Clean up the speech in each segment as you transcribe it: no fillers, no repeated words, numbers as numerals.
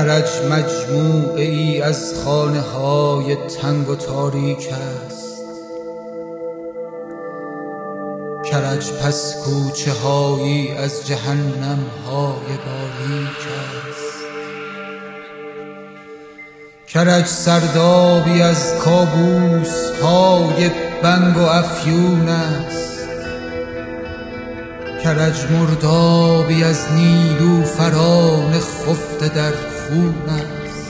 کرج مجموعه ای از خانه های تنگ و تاریک است. کرج پس کوچه هایی از جهنم های باریک است. کرج سردابی از کابوس های بنگ و افیون است. کرج مردابی از نیلوفران خفته در خون است.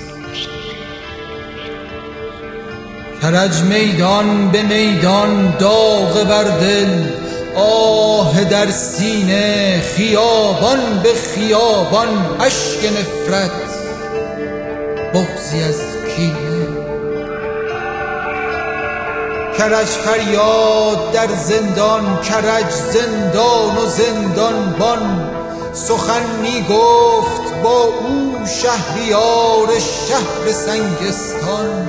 کرج میدان به میدان، داغ بر دل، آه در سینه، خیابان به خیابان، اشک نفرت، بغضی از کینه. کرج فریاد در زندان، کرج زندان و زندانبان، سخن می گفت با او شهریار شهر سنگستان.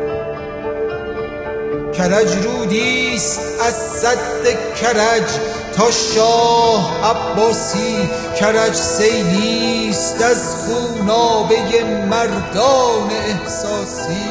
کرج رودیست از سد کرج تا شاه عباسی، کرج سیلیست از خونابه مردان احساسی.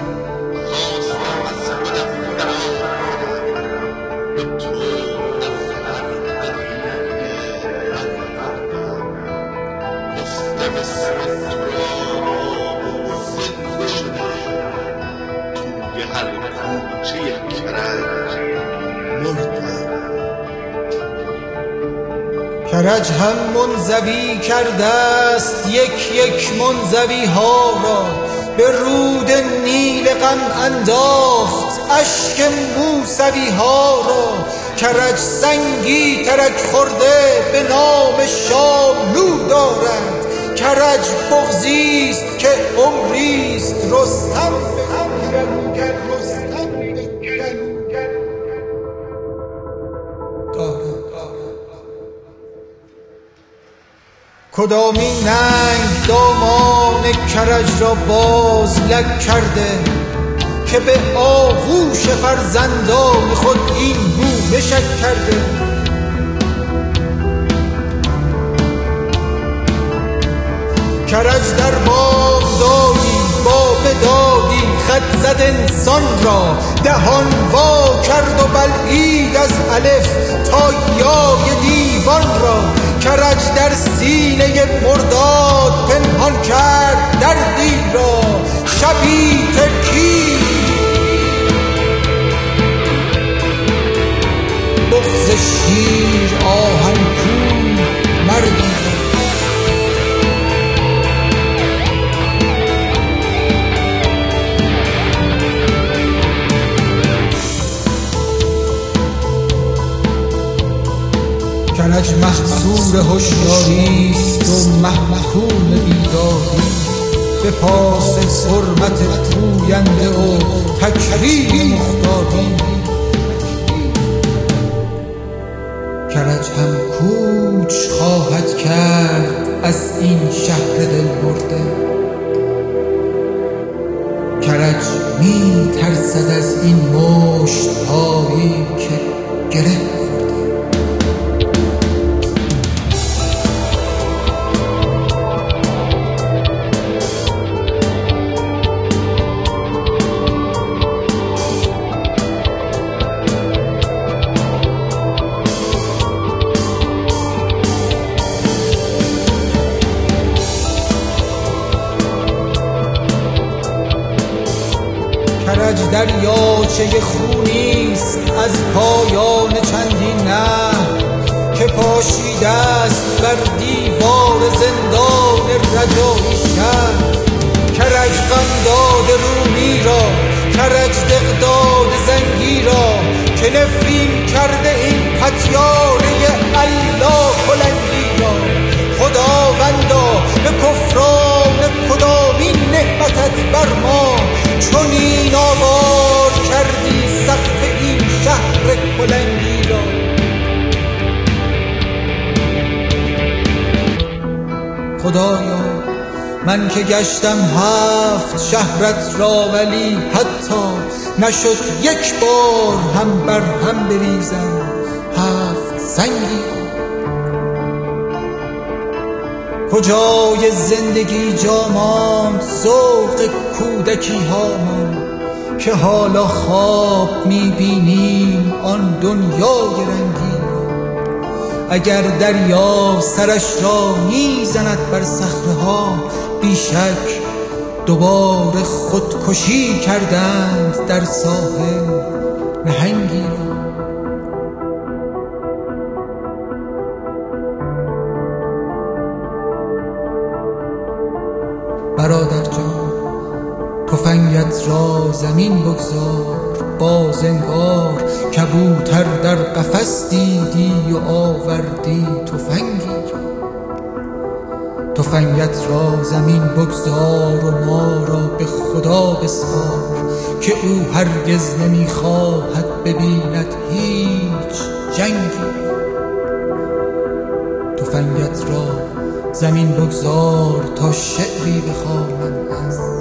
کرج هم منزوی کرده است یک یک منزوی ها را، به رود نیل غم انداخت اشک موسوی ها را. کرج سنگی ترک خورده به نام شاملو دارد، کرج بغضیست که عمریست رستم کدامین ننگ دامان کرج را باز لک کرده، که به آغوش فرزندان خود این گونه شک کرده. کرج در بامدادی با مدادی خط زد انسان را، دهان وا کرد و بلعید از الف تا یای دیوان را. کرج در سینه مرداد پنهان کرد دردی را، شبی ترکی بغض شیر آهنکو مردی. کرج محصور هوشیاریست و محکوم بیداری، به پاس حرمت پوینده و تکریم مختاری. کرج هم کوچ خواهد کرد از این شهر دل برده، کرج می ترسد از این مشت هایی که گره کرج دریاچه خونیست از پایان چندین نهر، که پاشیده است بر دیوار زندان رجایی شهر. کرج غمداد رومی را، کرج دغداد زنگی را، که نفرین کرده این پتیاره الله کلنگی را. خداوندا به کفران کدامین نعمتت بر ما، چنین آوار کردی سقف این شهر کلنگی را. خدایا من که گشتم 7 شهرت را، ولی حتی نشد یک بار هم بر هم بریزم 7 سنگی. کجای زندگی جا ماند ذوق کودکی هامان که حالا خواب میبینیم آن دنیای رنگی را. اگر دریا سرش را میزند بر صخره‌ها بیشک دوباره خودکشی کردند در ساحل نهنگی را. برادر جان تفنگت را زمین بگذار، باز انگار کبوتر در قفس دیدی و آوردی تفنگی را. تفنگت را زمین بگذار و ما را به خدا بسپار که او هرگز نمیخواهد ببیند هیچ جنگی. تفنگت را زمین بگذار تا شعری بخوانم از